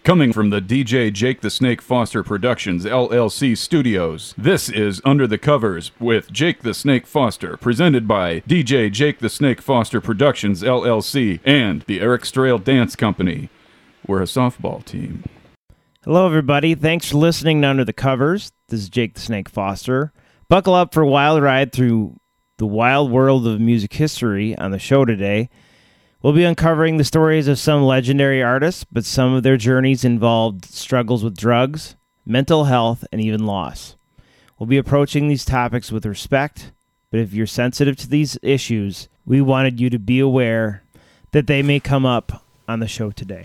Coming from the DJ Jake the Snake Foster Productions LLC studios, this is Under the Covers with Jake the Snake Foster, presented by DJ Jake the Snake Foster Productions LLC and the Eric Strail Dance Company. We're a softball team. Hello, everybody. Thanks for listening to Under the Covers. This is Jake the Snake Foster. Buckle up for a wild ride through the wild world of music history on the show today. We'll be uncovering the stories of some legendary artists, but some of their journeys involved struggles with drugs, mental health, and even loss. We'll be approaching these topics with respect, but if you're sensitive to these issues, we wanted you to be aware that they may come up on the show today.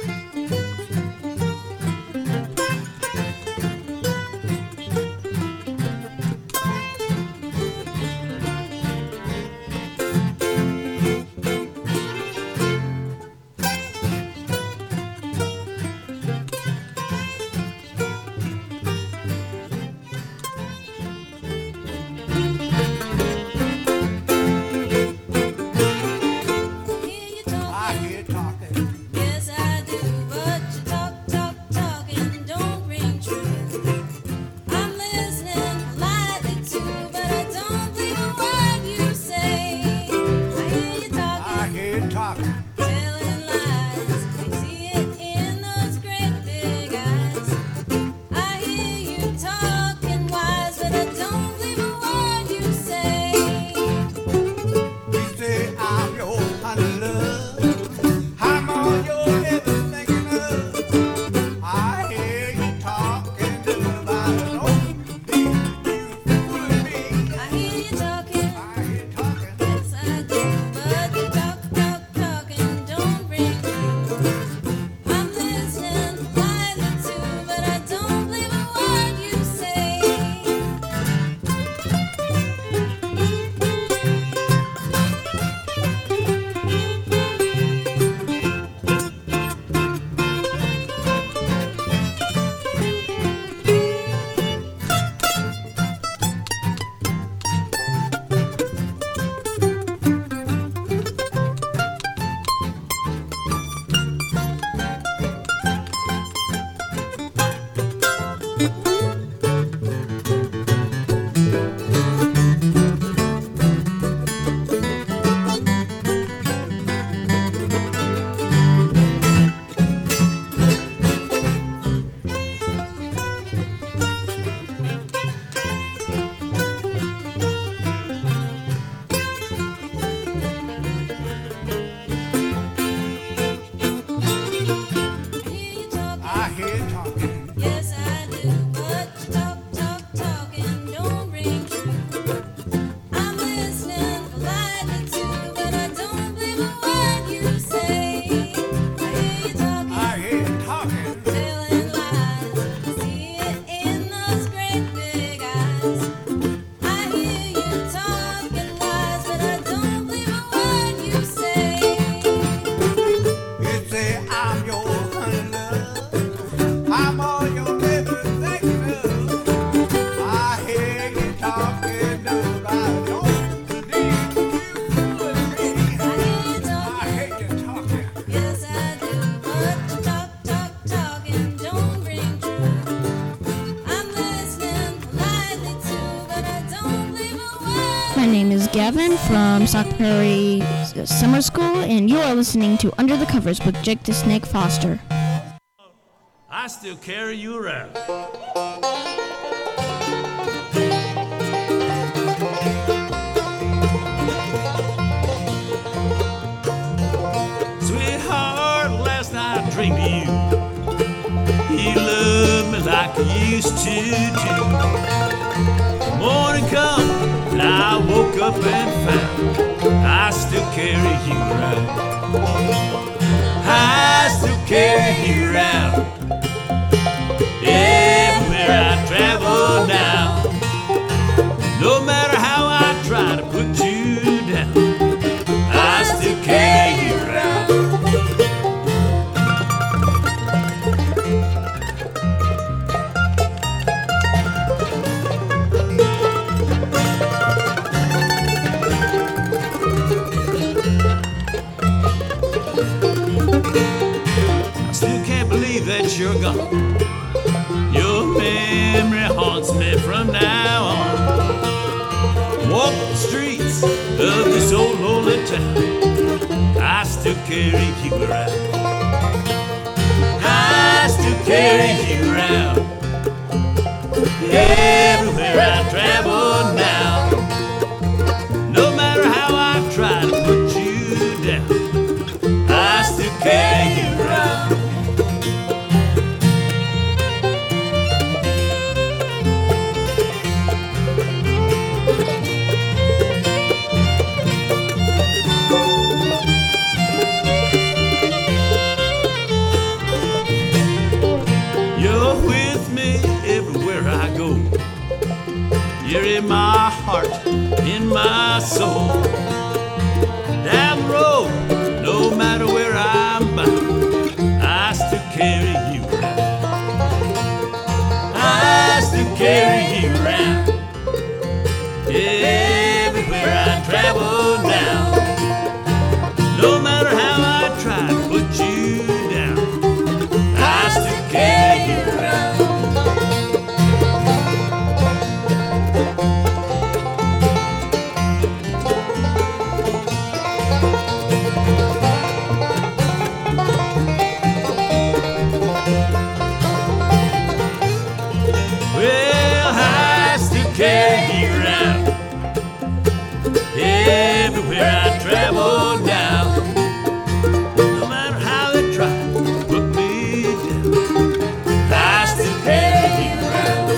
Gavin from Sauk Prairie Summer School, and you are listening to Under the Covers with Jake the Snake Foster. I still carry you around. Sweetheart, last night I dreamed of you. You loved me like you used to do. Morning come, and I woke up and found I still carry you around. I still carry you around. Everywhere I travel now. No matter how I try to put you down, I still carry you around. that you're gone. Your memory haunts me from now on. Walk the streets of this old lonely town, I still carry you around. I still carry you around. Everywhere I travel now, no matter how I try to put you down, I still carry you around. You're with me everywhere I go. You're in my heart, in my soul. Down the road, no matter where I'm bound, I still carry you around. I still carry you around. Everywhere I travel now, no matter how I try to put you down, I still carry you around. Well, I still carry you around. Everywhere I travel now, no matter how they try to put me down, I still carry you around.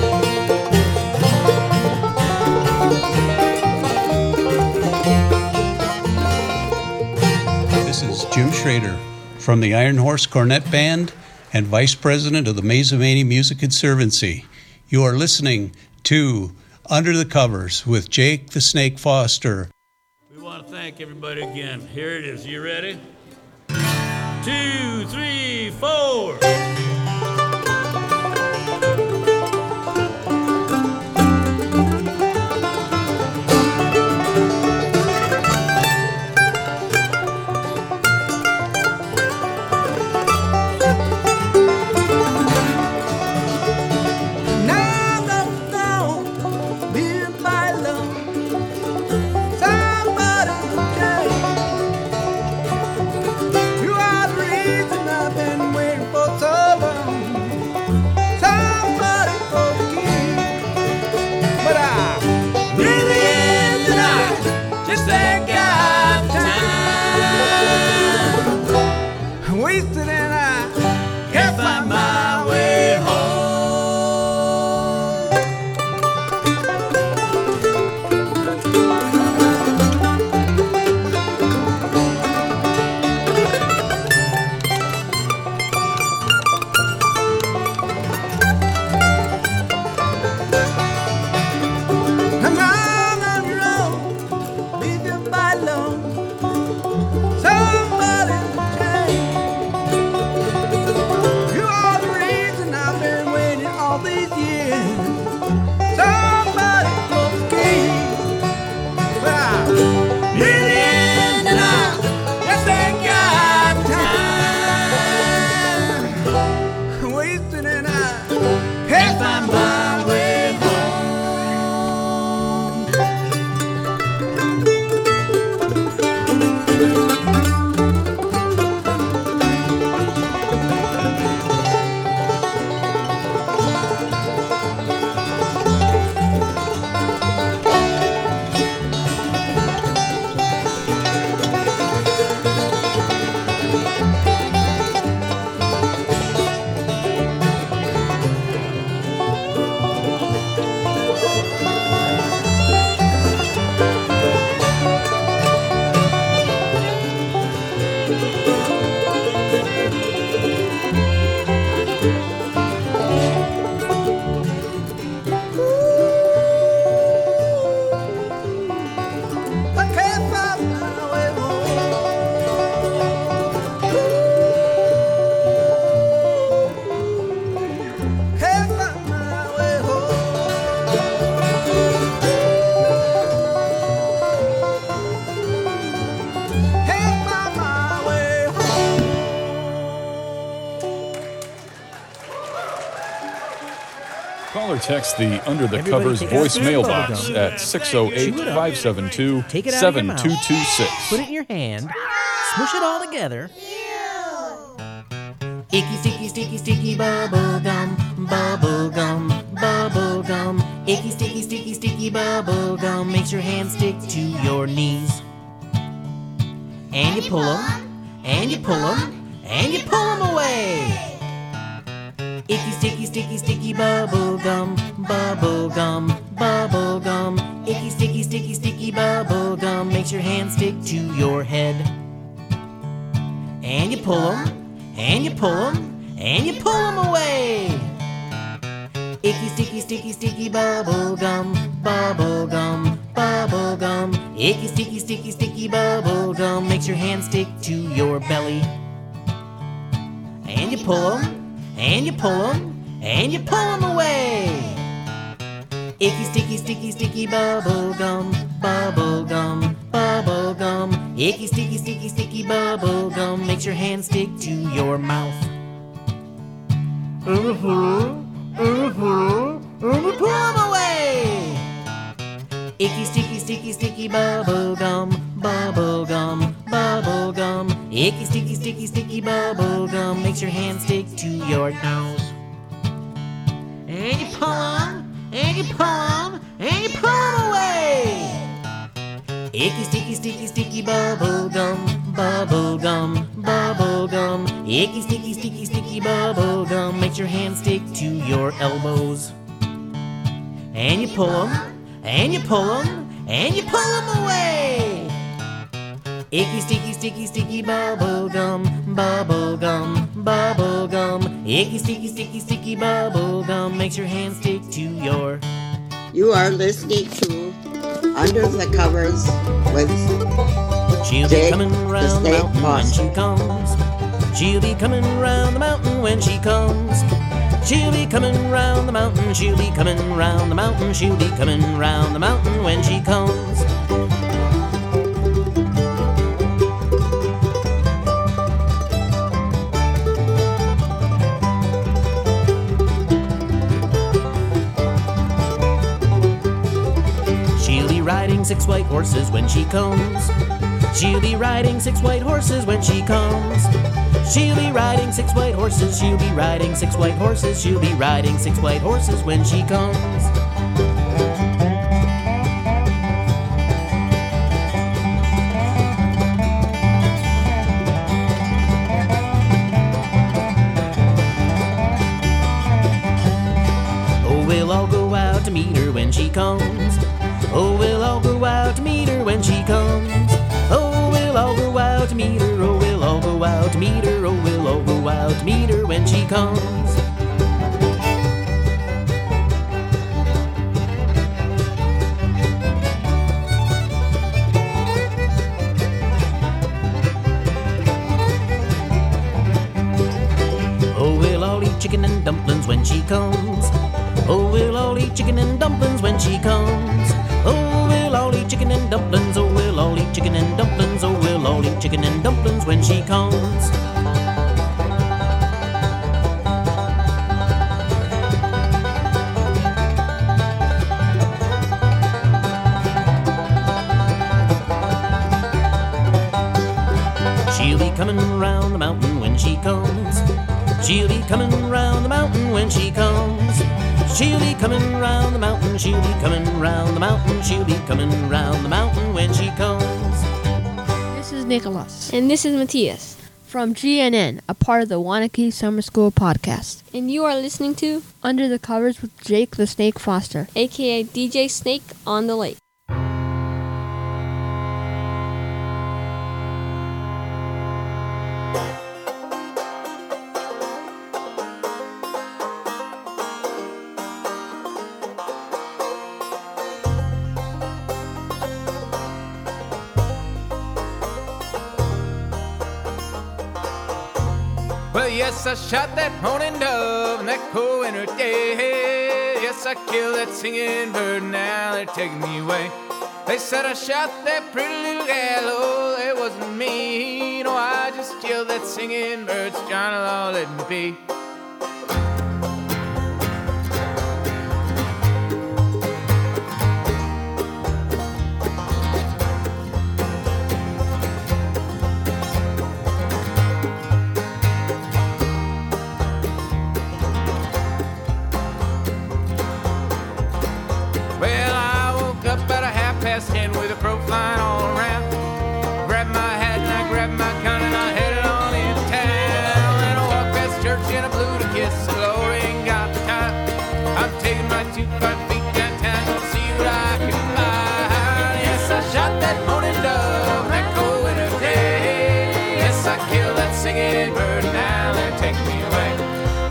This is Jim Schrader from the Iron Horse Cornet Band and Vice President of the Mazomanie Music Conservancy. You are listening to Under the Covers with Jake the Snake Foster. We want to thank everybody again. Here it is. You ready? 2, 3, 4. Now the phone, being my love, somebody to care. You are the reason I've been waiting for so Call or text the Under the Everybody Covers take out your voicemail bubble box gum. at Chew it up. 608-572-7226. Take it out of your mouth. Put it in your hand. Smush it all together. Icky, sticky, sticky, sticky bubble gum, bubble gum, bubble gum. Icky, sticky, sticky, sticky bubble gum makes your hands stick to your knees. And you pull them, and you pull them, and you pull them away. Icky, sticky, sticky, sticky bubble gum, bubble gum, bubble gum. Icky, sticky, sticky, sticky bubble gum makes your hands stick to your head. And you pull them, and you pull them, and you pull them away. Icky, sticky, sticky, sticky bubble gum, bubble gum, bubble gum. Icky, sticky, sticky, sticky bubble gum makes your hands stick to your belly. And you pull them, and you pull them, and you pull them away. Icky, sticky, sticky, sticky bubble gum, bubble gum, bubble gum. Icky, sticky, sticky, sticky bubble gum makes your hands stick to your mouth. And you pull them away. Icky, sticky, sticky, sticky bubble gum, bubble gum, bubble gum. Icky, sticky, sticky, sticky bubble gum makes your hands stick to your nose. And you pull them, and you pull them, and you pull them away. Icky, sticky, sticky, sticky bubble gum, bubble gum, bubble gum. Icky, sticky, sticky, sticky bubble gum makes your hands stick to your elbows. And you pull them, and you pull them, and you pull them away. Icky, sticky, sticky, sticky bubble gum, bubble gum, bubble gum. Icky, sticky, sticky, sticky bubble gum makes your hands stick to your. You are listening to Under the Covers with She'll be Jake coming the round the Snake mountain when Foster. she comes. She'll be coming round the mountain when she comes. She'll be coming round the mountain. She'll be coming round the mountain. She'll be coming round the mountain when she comes. She'll be riding 6 white horses when she comes. She'll be riding 6 white horses when she comes. She'll be riding 6 white horses. She'll be riding 6 white horses. She'll be riding 6 white horses when she comes. Oh, we'll all go out to meet her when she comes. Oh, we'll all go out to meet her when she comes. Oh, we'll all go out to meet her. Oh, we'll all go out to meet her. Oh, we'll all go out to meet her when she comes. Oh, we'll all eat chicken and dumplings when she comes. Oh, we'll all eat chicken and dumplings when she comes. Oh, we'll all eat chicken and dumplings. Oh, we'll all eat chicken and dumplings. Oh, we'll all eat chicken and dumplings when she comes. She'll be coming round the mountain when she comes. She'll be coming round the mountain when she comes. She'll be coming round the mountain. She'll be coming round the mountain. She'll be coming round the mountain when she comes. This is Nicholas. And this is Matthias from GNN, a part of the Wanakee Summer School podcast. And you are listening to Under the Covers with Jake the Snake Foster, aka DJ Snake on the Lake. Well, yes, I shot that mourning dove and that cool winter day. Yes, I killed that singing bird, now they're taking me away. They said I shot that pretty little gal, oh, it wasn't me. No, I just killed that singing bird, so Johnny Law let me be.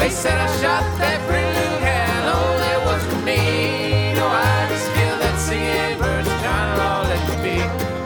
They said I shot that pretty little gal. Oh, that wasn't me. No, I just killed that singing bird. So Johnny Law, let me be.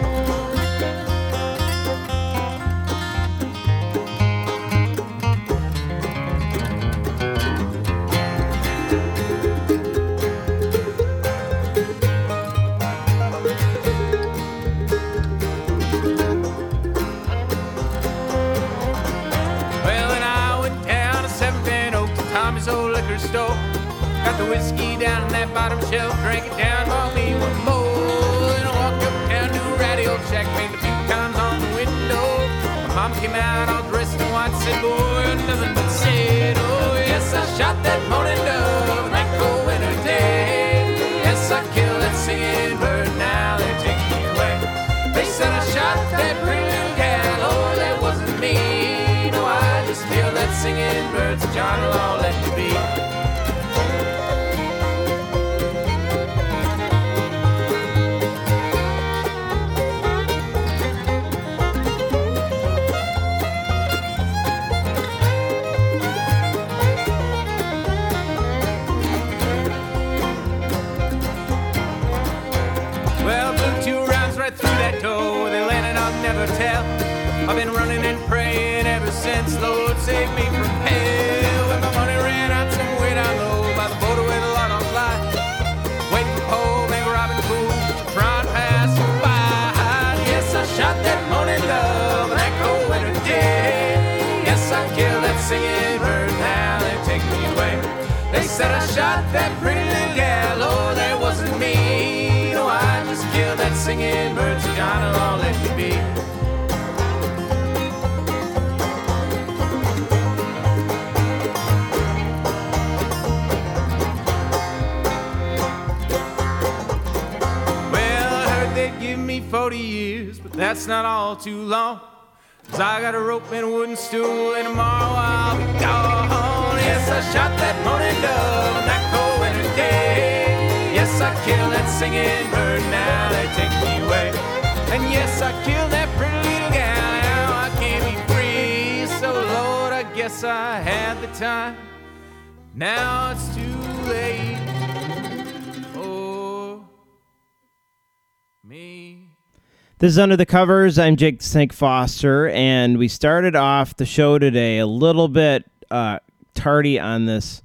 Old liquor store. Got the whiskey down in that bottom shelf. Drank it down, bought me one more. Then I walked uptown to a ratty old shack. Made a few pounds on the window. My mom came out all dressed in white. Said, boy, nothing but said, oh yes, I shot that moaning dove on that cold winter day. Yes, I killed that singing bird. Now they're taking me away. They said I shot that pretty little gal. Oh, that wasn't me. No, I just killed that singing bird. So Johnny Law, let me be. Well, blew 2 rounds right through that door. They landed, I'll never tell. I've been running and praying ever since. Lord, save me from hell. When my money ran out somewhere down low by the border where the law don't fly. Waiting for Poe, Meg Robin Fool, trying to pass them by. Yes, I shot that moaning dove on that cold winter day. Yes, I killed that singing bird. Now they're taking me away. They said I shot that pretty little gal. Oh, that wasn't me. No, I just killed that singing bird. So Johnny Law, let me be. Well, I heard they'd give me 40 years, but that's not all too long. 'Cause I got a rope and a wooden stool, and tomorrow I'll be gone. Yes, I shot that moaning dove on that cold winter day. Yes, I killed that singing bird. Now they take me away. And yes, I killed that pretty little gal. Now I can't be free. So Lord, I guess I had the time. Now it's too late for me. This is Under the Covers. I'm Jake the Snake Foster, and we started off the show today a little bit tardy on this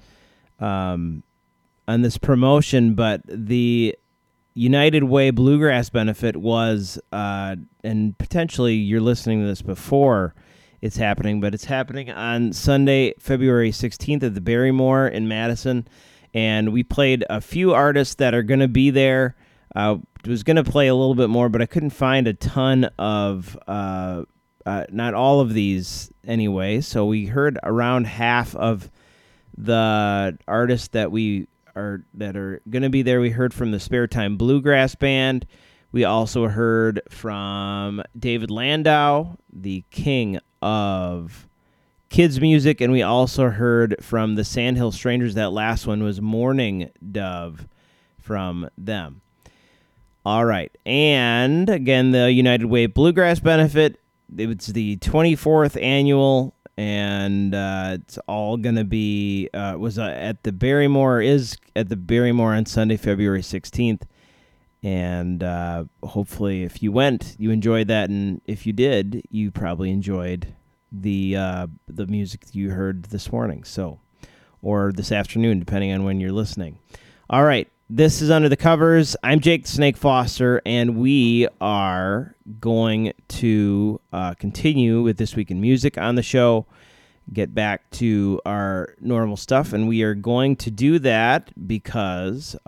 promotion, but the United Way Bluegrass benefit was, and potentially you're listening to this before it's happening, but it's happening on Sunday, February 16th at the Barrymore in Madison, and we played a few artists that are going to be there. Was going to play a little bit more, but I couldn't find a ton of, not all of these anyway. So we heard around half of the artists that are going to be there. We heard from the Spare Time Bluegrass Band. We also heard from David Landau, the king of kids music, and we also heard from the Sandhill Strangers. That last one was Morning Dove from them. All right, and again, the United Way Bluegrass benefit, it's the 24th annual, and it's all going to be, at the Barrymore, is at the Barrymore on Sunday, February 16th, and hopefully if you went, you enjoyed that, and if you did, you probably enjoyed the music you heard this morning, or this afternoon, depending on when you're listening. All right. This is Under the Covers. I'm Jake the Snake Foster, and we are going to continue with This Week in Music on the show, get back to our normal stuff, and we are going to do that because,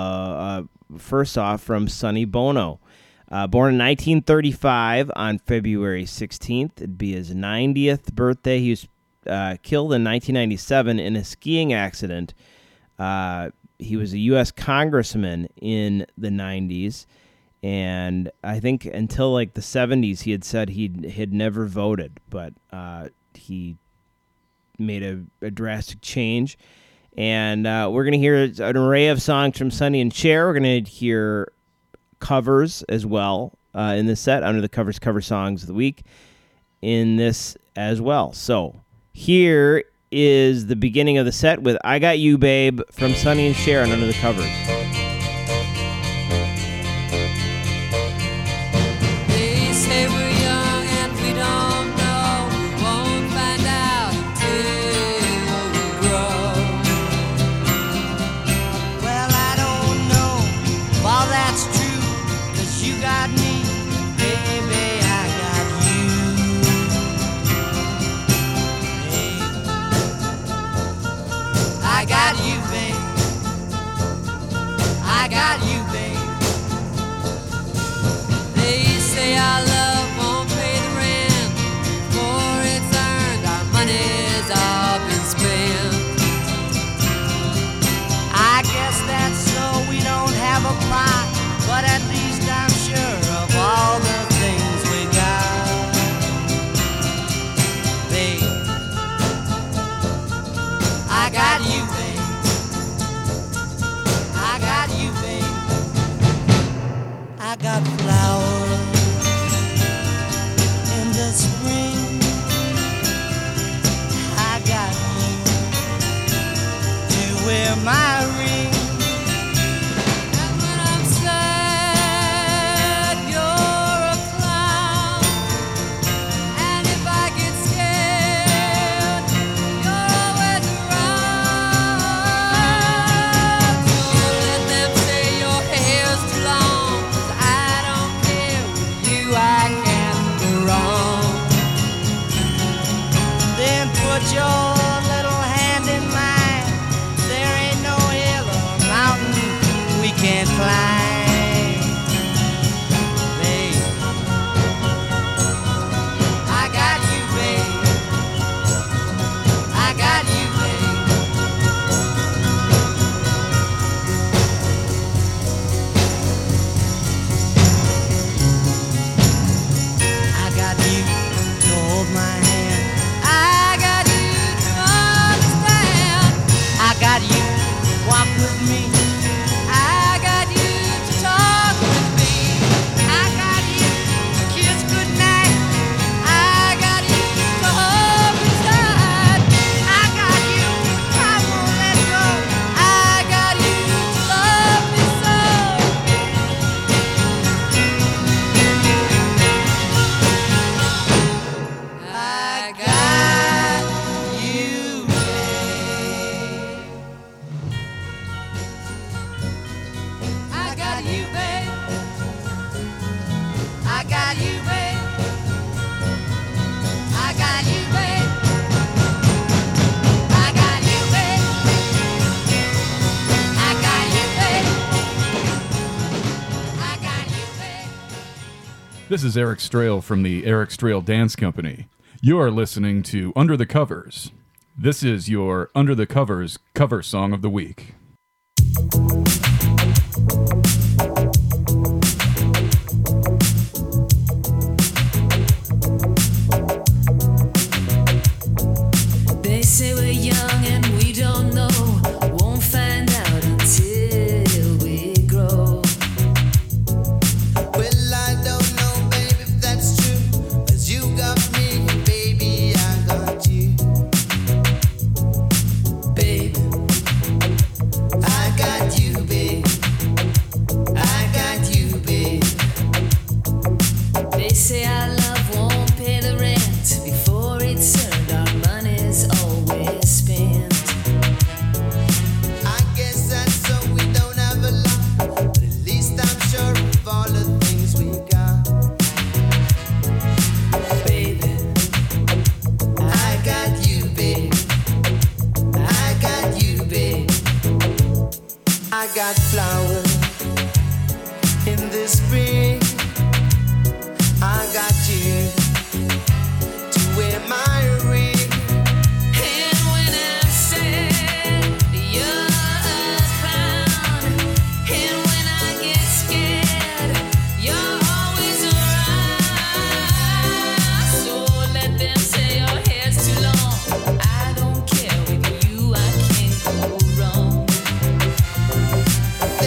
first off, from Sonny Bono. Born in 1935 on February 16th. It'd be his 90th birthday. He was killed in 1997 in a skiing accident. He was a U.S. congressman in the 90s, and I think until like the 70s he had said he had never voted, but he made a drastic change. And we're going to hear an array of songs from Sonny and Cher. We're going to hear covers as well in this set, Under the Covers cover songs of the week in this as well. So here is the beginning of the set with I Got You, Babe from Sonny and Cher on Under the Covers. They say we're young and we don't know. We won't find out until we grow. Well, I don't know if all that's true, 'cause you got me, baby, I got you. Hey, I got you, babe. I got you, babe. They say our love won't pay the rent. Before it's earned, our money's all been spent. I guess that's so we don't have a plot, but at least I'm sure of all the things we got. Babe, I got you, babe. I got you, babe. I got flowers in the spring. I got you to wear my ring. And when I'm sad, you're a clown. And if I get scared, you're always around. So let them say your hair's too long, 'cause I don't care. With you I can't go wrong. Then put your little hand in mine. There ain't no hill or mountain we can't climb. Babe, I got you, babe. I got you, babe. I got you to hold my hand. I got you to understand. I got you to walk with me. I got you to talk with me. I got you to kiss goodnight. I got you to hold me tight. I got you, I won't let go. I got you to love me so. I got you, babe. I got you, babe. I got you, babe. I got you, babe. I got you, babe. I got you, babe. I got you, babe. This is Eric Strail from the Eric Strail Dance Company. You are listening to Under the Covers. This is your Under the Covers cover song of the week. They say we're young and we don't know. Won't find out until we grow. Well, I don't know, babe, if that's true. 'Cause you got me, baby, I got you. Babe, I got you, babe. I got you, babe. they say our love won't pay the rent. Before it's earned, our money's always spent. I guess that's so we don't have a lot, but at least I'm sure of all the things we got. Baby, I got you, babe. I got you, babe. I got flowers in the spring. I got you to wear my ring. and when I'm sad, you're a clown. And when I get scared, you're always around. So let them say your hair's too long. I don't care. With you I can't go wrong.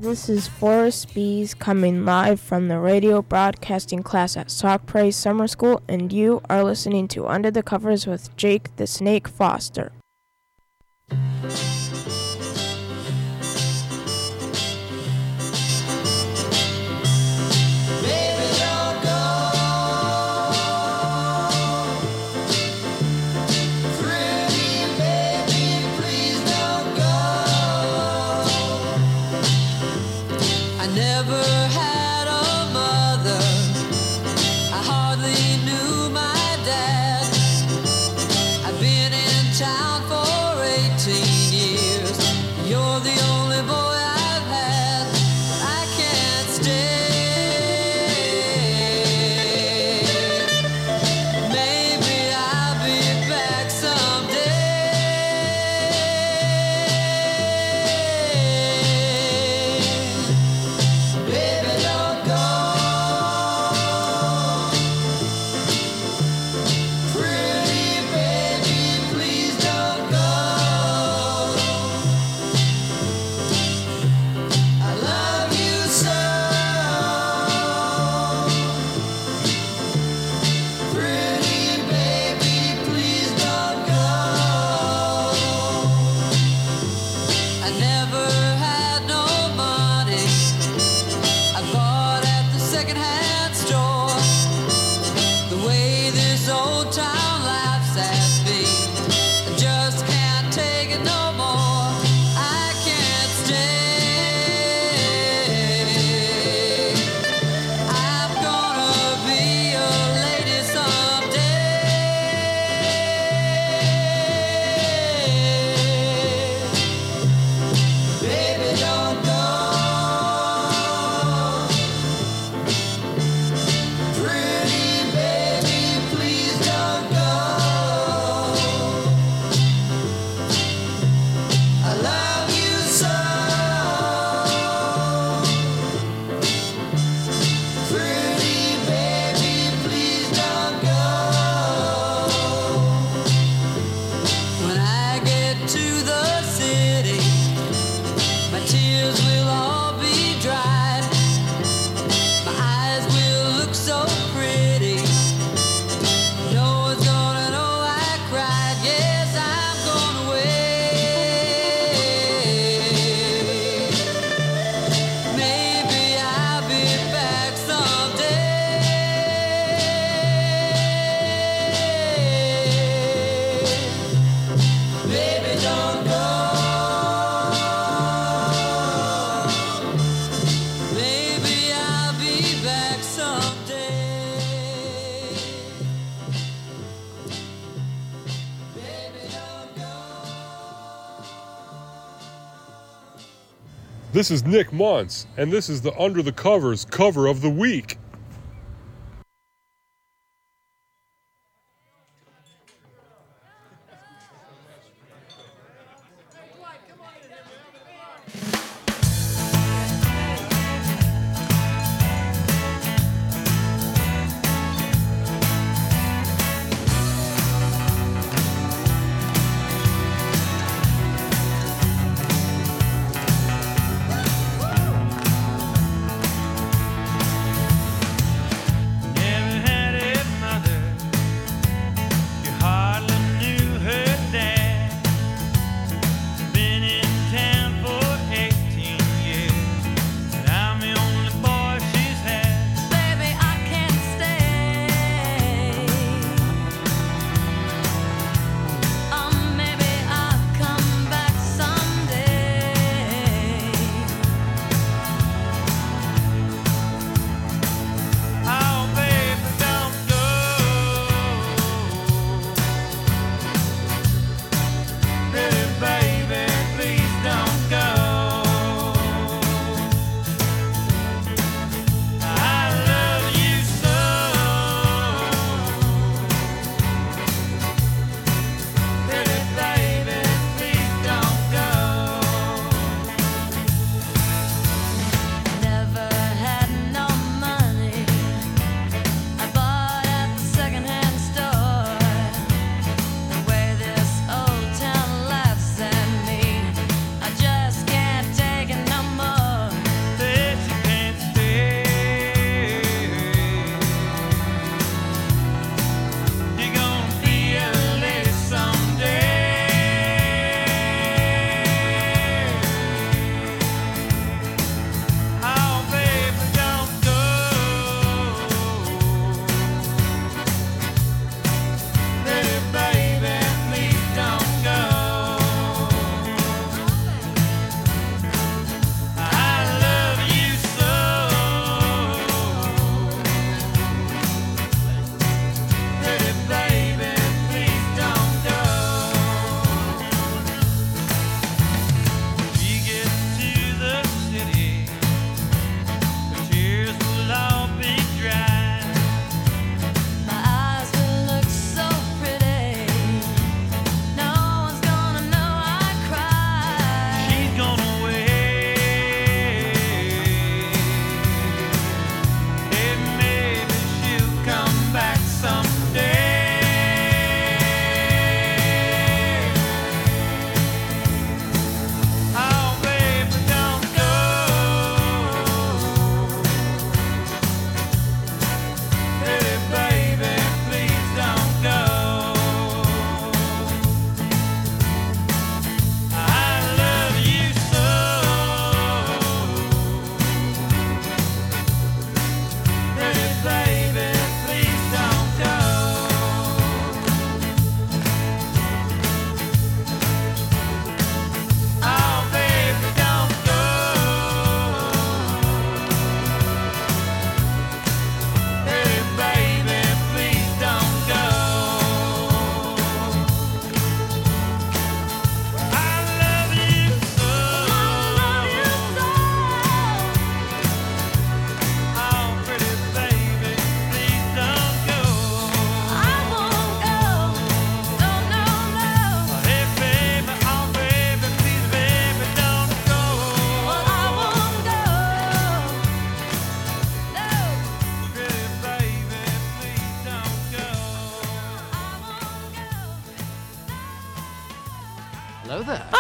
This is Forrest Bees coming live from the radio broadcasting class at Sauk Prairie Summer School, and you are listening to Under the Covers with Jake the Snake Foster. This is Nick Muntz, and this is the Under the Covers cover of the week.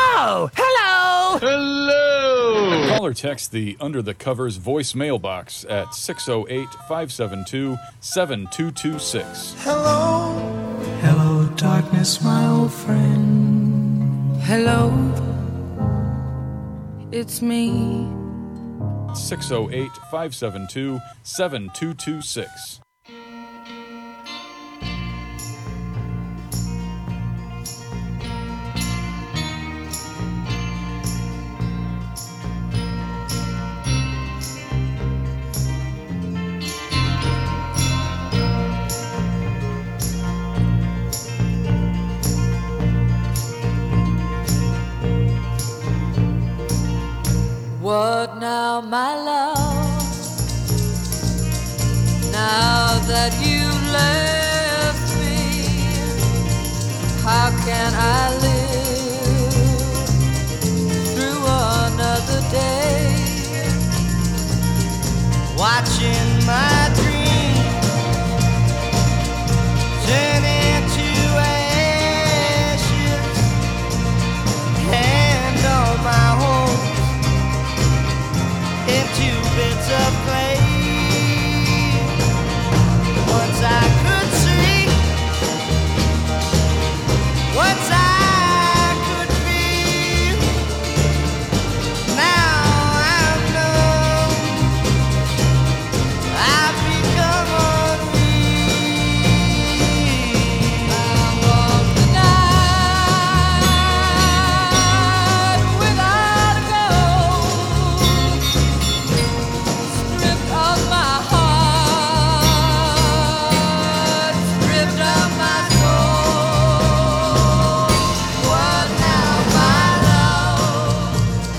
Oh, hello! Hello! Call or text the Under the Covers voicemail box at 608-572-7226. Hello. Hello, darkness, my old friend. Hello. It's me. 608-572-7226. What now, my love? Now that you left me, how can I live through another day? Watching my dreams turn into ashes, and all my hopes into bits of clay. Once I could see, once I could feel. Now I know I've become unreal. I walk the night without a goal, stripped of my heart, stripped of my soul. What now, my love?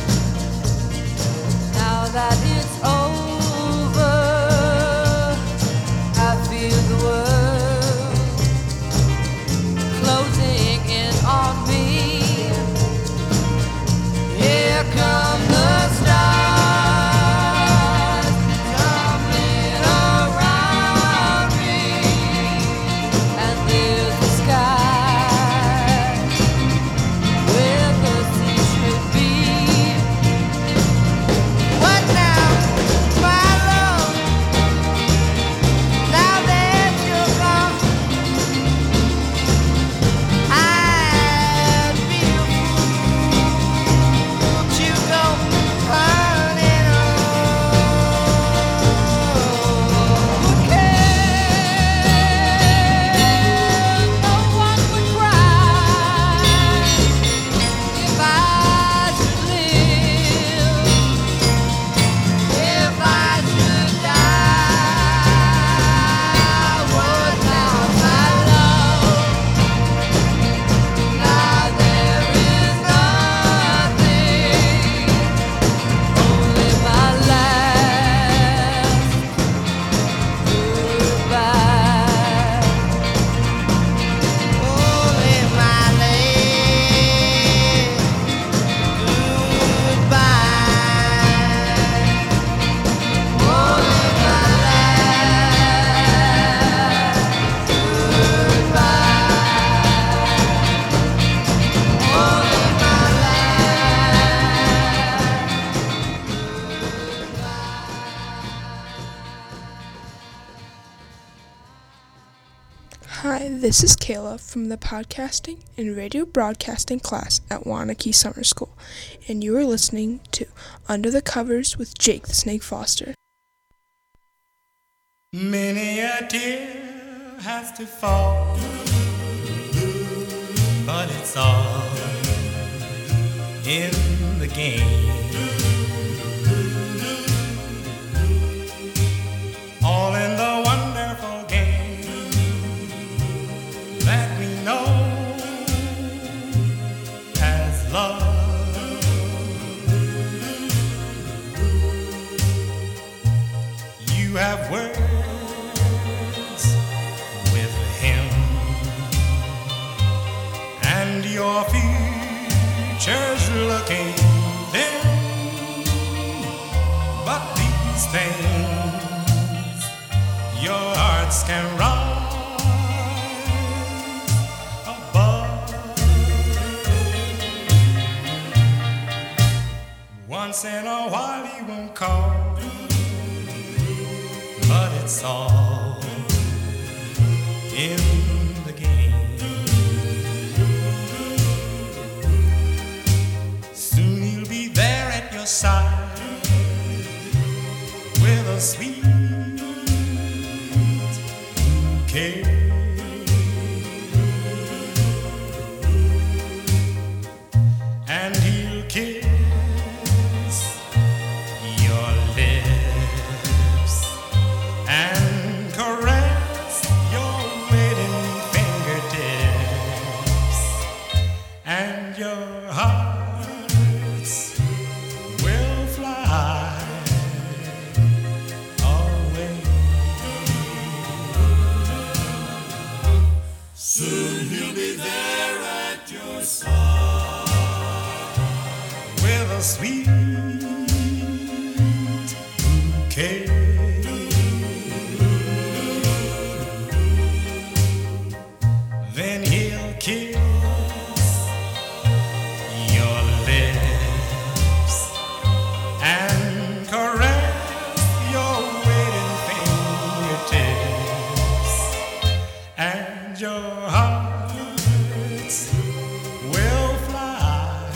Now that it's over, I feel the world closing in on me. Here come the stars tumbling around me, and there's the sky where the sea should be. What now, my love? Now that you're gone, I'd be a fool to go running on. Who cares? No one would cry if I should live, if I should die. What now, my love? Now there is nothing, only my last goodbye. Only my last goodbye. Only my last goodbye. Only my Hi, this is Kayla from the podcasting and radio broadcasting class at Wanakee Summer School, and you are listening to Under the Covers with Jake the Snake Foster. Many a tear has to fall, but it's all in the game. All in the wonderful game that we know as love. You have words with him, and your future's looking dim. But these things your hearts can rise above. Once in a while he won't call, but it's all in the game. Soon he'll be there at your side with a sweet bouquet. And he'll kiss your lips and caress your waiting fingertips, and your hearts will fly away. Soon he'll be there at your side with a sweet bouquet. Then he'll kiss your lips and caress your waiting fingertips, and your hearts will fly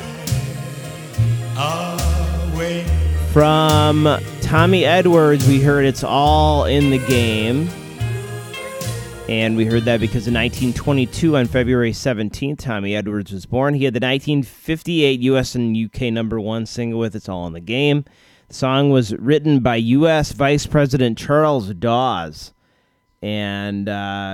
away. From Tommy Edwards, we heard It's All in the Game. And we heard that because in 1922, on February 17th, Tommy Edwards was born. He had the 1958 U.S. and U.K. #1 single with It's All in the Game. The song was written by U.S. Vice President Charles Dawes. And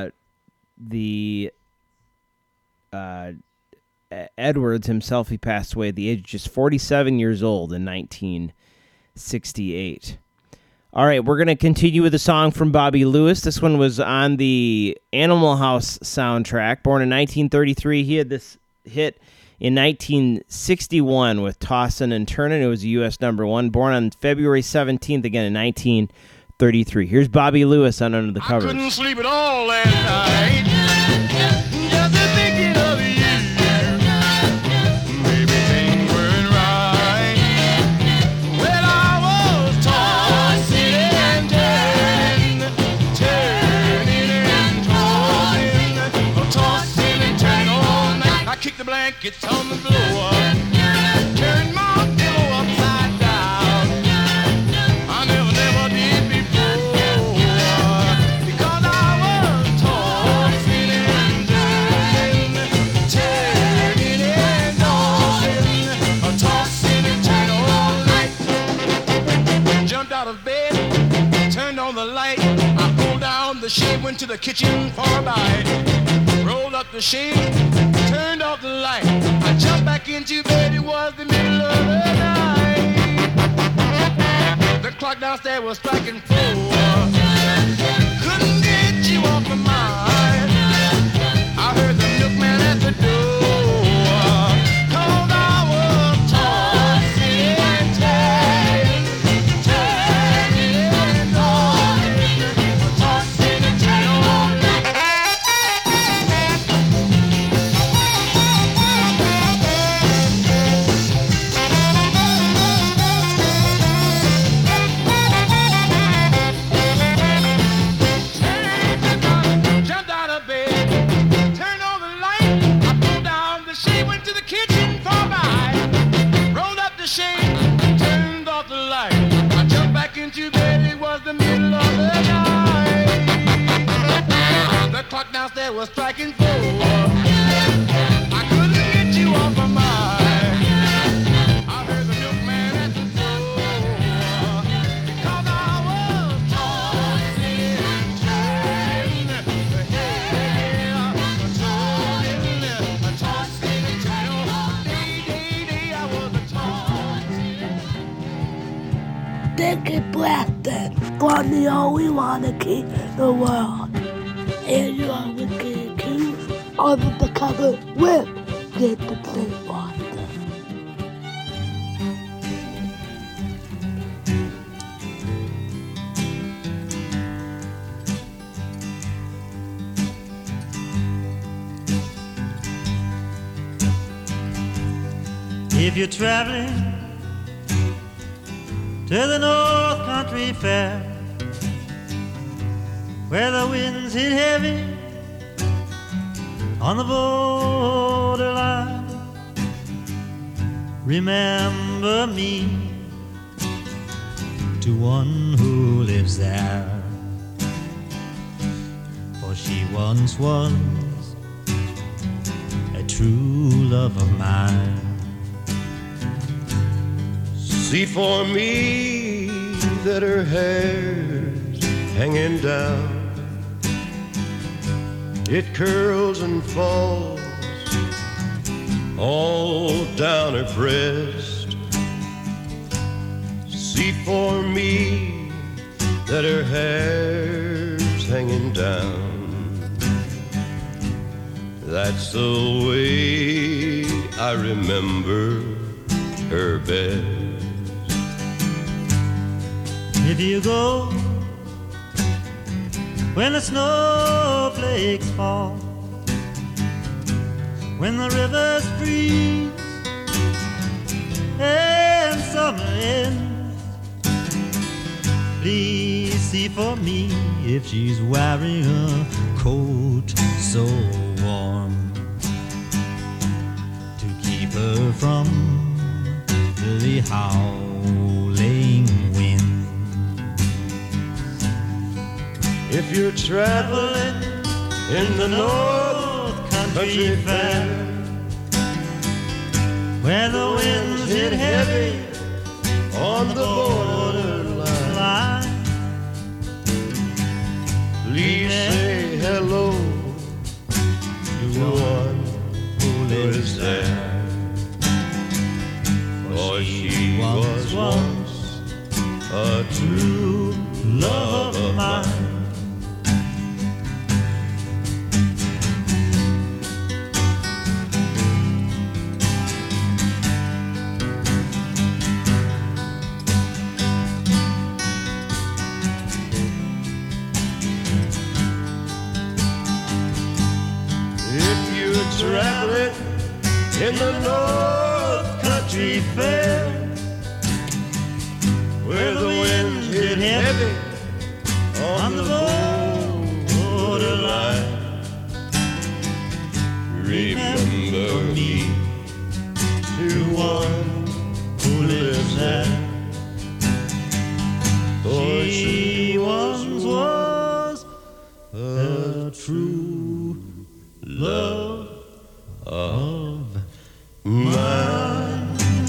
Edwards himself, he passed away at the age of just 47 years old in 1968. All right, we're going to continue with a song from Bobby Lewis. This one was on the Animal House soundtrack. Born in 1933, he had this hit in 1961 with Tossin' and Turnin'. It was a U.S. #1. Born on February 17th, again in 1933. Here's Bobby Lewis on Under the Covers. I couldn't sleep at all last night, just thinking of you. Maybe things weren't right. Well, I was tossing and turning all night. I kicked the blankets on the floor, turned my pillow upside down. I never did before, because I was tossing and turning and tossing and turning all night. Jumped out of bed, turned on the light. I pulled down the shade, went to the kitchen for a bite. Rolled up the shade, turned off the light. I jumped back into bed, it was the middle of the night. The clock downstairs was striking 4. Couldn't get you off my mind. I heard the milkman at the door, 'cause I was tossing and turning and tossing and turning all night. Jumped out of bed, turned on the light. I pulled down the shade, went to the kitchen for a bite. Rolled up the shade, turned off the light. I jumped back into bed, it was the middle of the night. The clock downstairs was striking 4. I couldn't get you off my mind. I heard the milkman at the door, 'cause I was tossing and turning, tossing and turning all day. I was tossing. Dickie Blackton, born the only monarchy in the world. And you are with King King under the cover with Get the Play Water. If you're traveling to the North Country Fair, where the winds hit heavy on the borderline. Remember me to one who lives there, for she once was a true love of mine. See for me that her hair's hanging down. It curls and falls all down her breast. See for me that her hair's hanging down. That's the way I remember her best. If you go when the snowflakes fall, when the rivers freeze and summer ends, please see for me if she's wearing a coat so warm to keep her from the howling wind. If you're traveling in the North Country Fair, where the winds hit heavy on the borderline, please say hello to one who lives there, for she was once a true love of mine. Traveling in the North Country Fair, where the winds hit heavy on the borderline. Remember me to one who lives there, for she once was a true love of mine.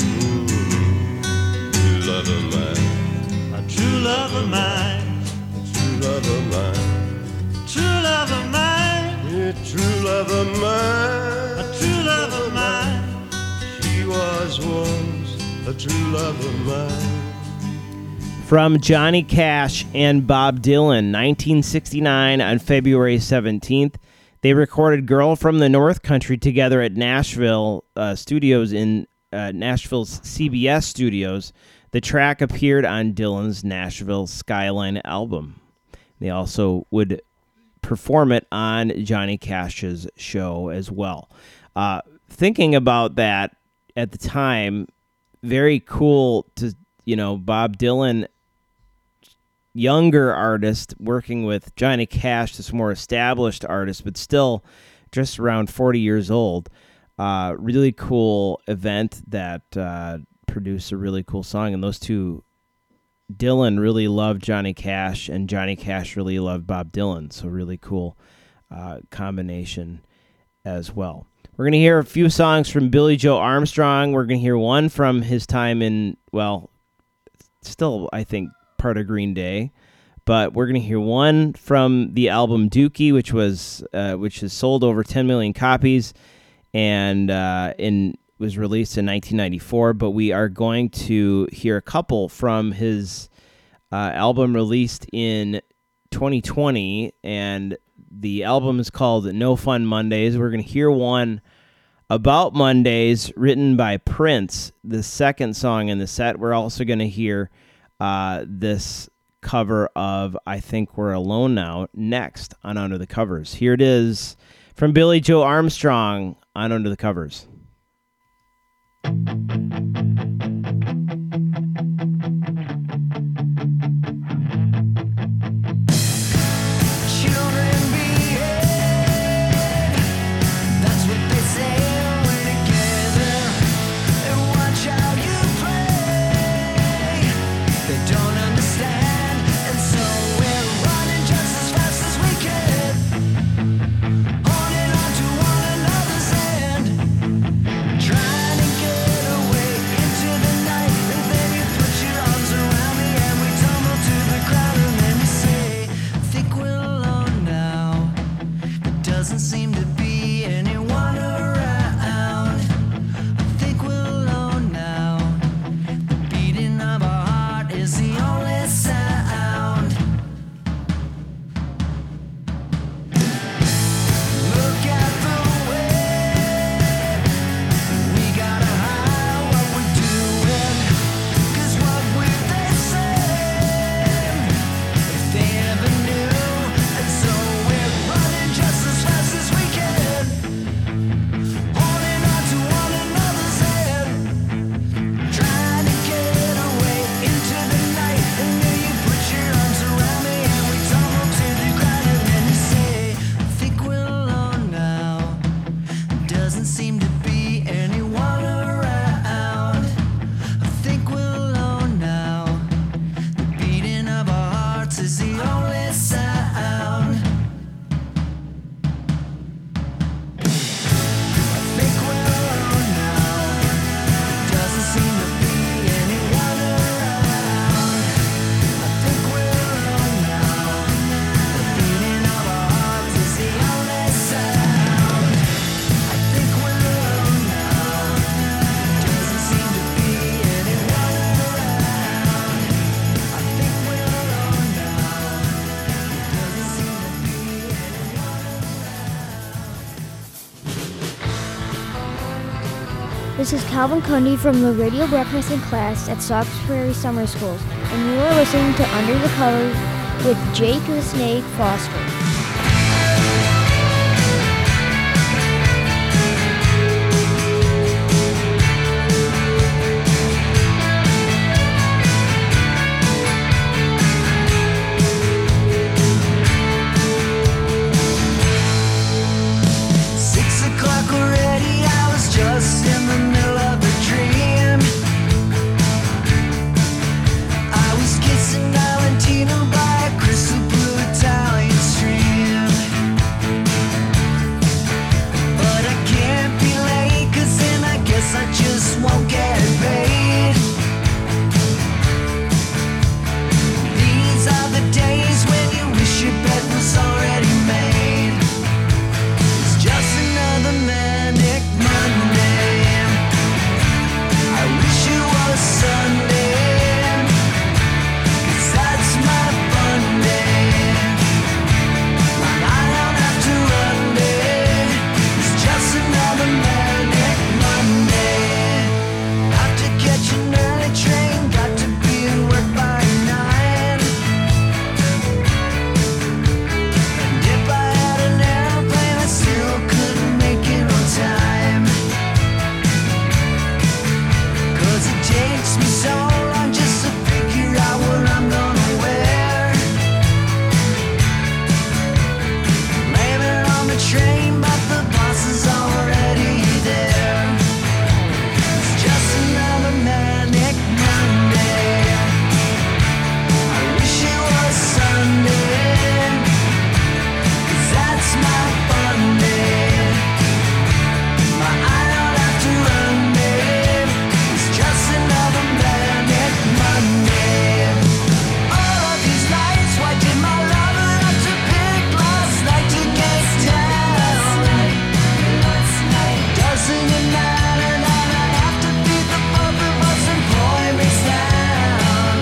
True love of mine. A true love of mine. True love of mine. True love of mine. Yeah, true love of mine. A true love of mine. She was once a true love of mine. From Johnny Cash and Bob Dylan, 1969 on February 17th. They recorded Girl from the North Country together at Nashville studios in Nashville's CBS studios. The track appeared on Dylan's Nashville Skyline album. They also would perform it on Johnny Cash's show as well. Thinking about that at the time, very cool to, Bob Dylan, younger artist working with Johnny Cash, this more established artist, but still just around 40 years old. Really cool event that produced a really cool song. And those two, Dylan really loved Johnny Cash, and Johnny Cash really loved Bob Dylan. So really cool combination as well. We're going to hear a few songs from Billy Joe Armstrong. We're going to hear one from his time in, still, I think, part of Green Day, but we're going to hear one from the album Dookie, which has sold over 10 million copies and was released in 1994. But we are going to hear a couple from his album released in 2020, and the album is called No Fun Mondays. We're going to hear one about Mondays written by Prince, the second song in the set. We're also going to hear this cover of I Think We're Alone Now next on Under the Covers. Here it is from Billy Joe Armstrong on Under the Covers. This is Calvin Cundy from the radio broadcasting class at Sauk Prairie Summer Schools, and you are listening to Under the Covers with Jake the Snake Foster. Just in the middle of a dream, I was kissing Valentino by a crystal blue Italian stream. But I can't be late, 'cause then I guess I just won't get paid. These are the days when you wish your bed was already made. It's just another manic Monday. I wish it was Sunday, 'cause that's my fun day. When I don't have to run day, it's just another manic Monday. Have to catch an early train, got to be at work by 9. And if I had an airplane, I still couldn't make it on time. 'Cause it takes me so long just to figure out what I'm gonna wear. Blame it on the train, but the boss is already there. It's just another manic Monday. I wish it was Sunday, 'cause that's my fun day. But I don't have to run day. It's just another manic Monday. All of these nights, why did my lover have to pick last night to get down? Doesn't it matter that I have to beat the puppet bus and employment's down?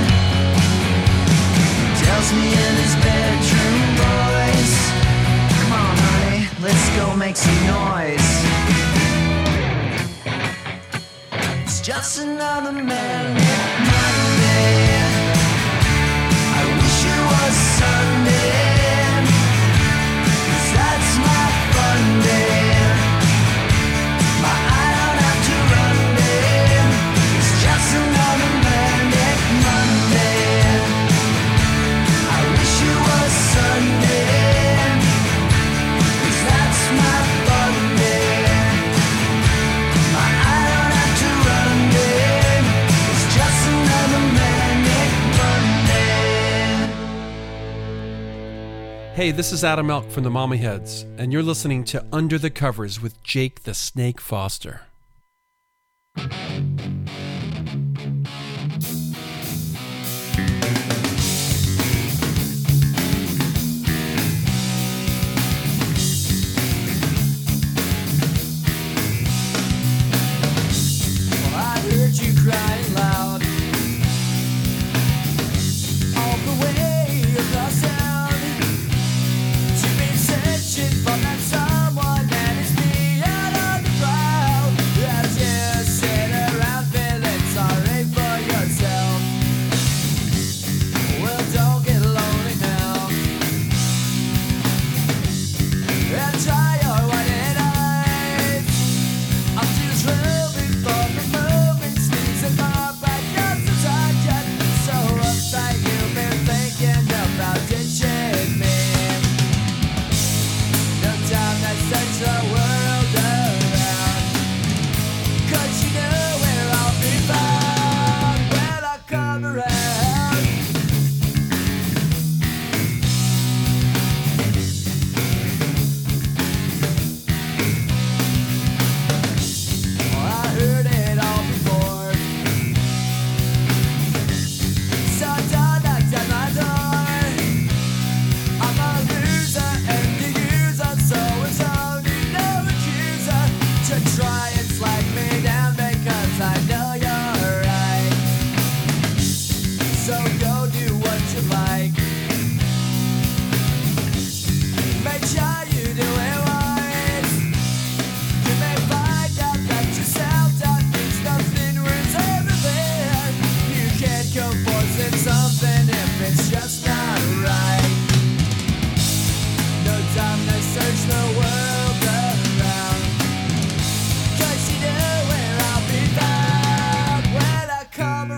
Tells me in his bedroom voice, come on honey, let's go make some noise. It's just another manic Monday. I wish it was Sunday, 'cause that's my fun day. But I don't have to run day. It's just another manic Monday. I wish it was Sunday, 'cause that's my fun day. But I don't have to run day. It's just another manic Monday. Hey, this is Adam Elk from the Mommy Heads, and you're listening to Under the Covers with Jake the Snake Foster. Well, I heard you crying loud all the way across town. You've been searching for that someone that is me out of the crowd. As you sit around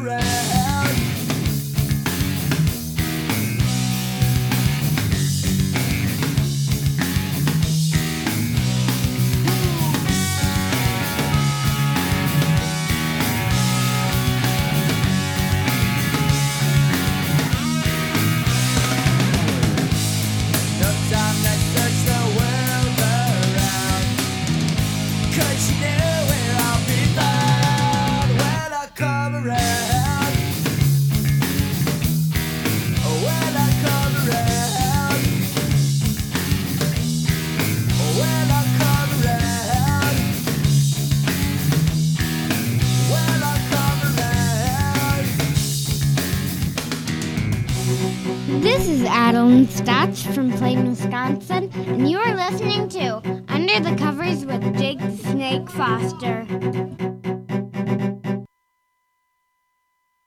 around. No time to search the world around, 'cause you know where I'll be found when I come around. When I come around. When I come around. When I come around. This is Adam Stotch from Plain, Wisconsin, and you are listening to Under the Covers with Jake the Snake Foster.